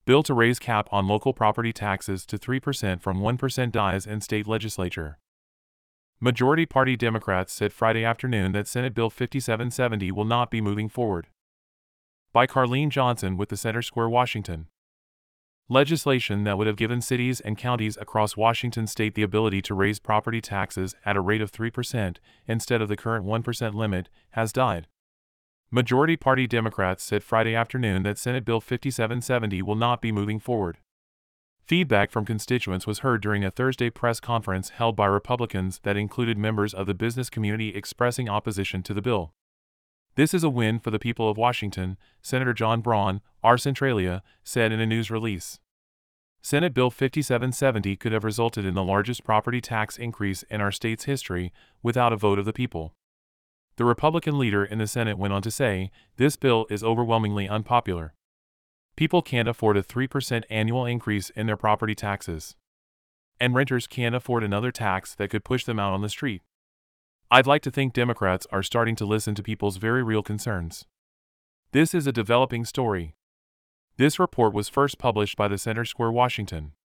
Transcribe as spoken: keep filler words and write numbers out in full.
Bill to raise cap on local property taxes to three percent from one percent dies in state legislature. Majority Party Democrats said Friday afternoon that Senate Bill fifty-seven seventy will not be moving forward. By Carlene Johnson with the Center Square, Washington. Legislation that would have given cities and counties across Washington state the ability to raise property taxes at a rate of three percent instead of the current one percent limit has died. Majority Party Democrats said Friday afternoon that Senate Bill fifty-seven seventy will not be moving forward. Feedback from constituents was heard during a Thursday press conference held by Republicans that included members of the business community expressing opposition to the bill. "This is a win for the people of Washington," Senator John Braun, R. Centralia, said in a news release. Senate Bill fifty-seven seventy could have resulted in the largest property tax increase in our state's history without a vote of the people. The Republican leader in the Senate went on to say, "This bill is overwhelmingly unpopular. People can't afford a three percent annual increase in their property taxes. And renters can't afford another tax that could push them out on the street. I'd like to think Democrats are starting to listen to people's very real concerns. This is a developing story." This report was first published by the Center Square, Washington.